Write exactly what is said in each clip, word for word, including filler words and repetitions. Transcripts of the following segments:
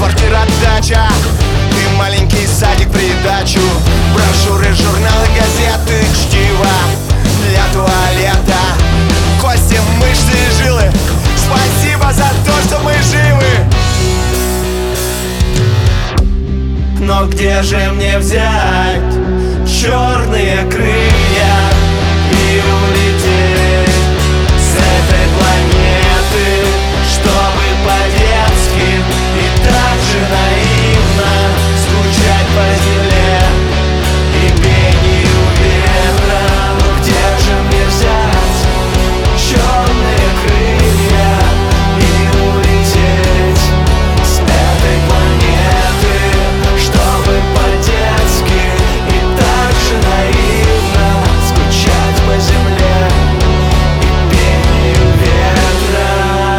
квартира, дача и маленький садик придачу. Брошюры, журналы, газеты, чтиво для туалета. Кости, мышцы и жилы, спасибо за то, что мы живы. Но где же мне взять черные крылья и улететь с этой планеты, чтобы по-детски и так же наивно скучать по земле и пению ветра? Но где же мне взять черные крылья и улететь с этой планеты, чтобы по-детски и так же наивно скучать по земле и пению ветра?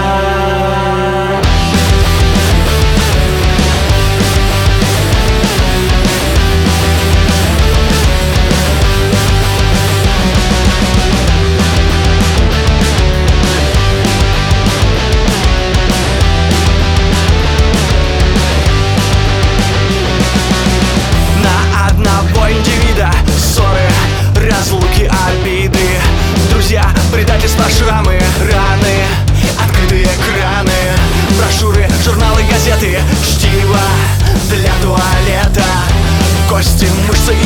На одного индивида ссоры, разлуки, обиды, друзья, предательства, шрамы, раны, открытые краны, брошюры, журналы, газеты, чтиво для туалета. Кости, мышцы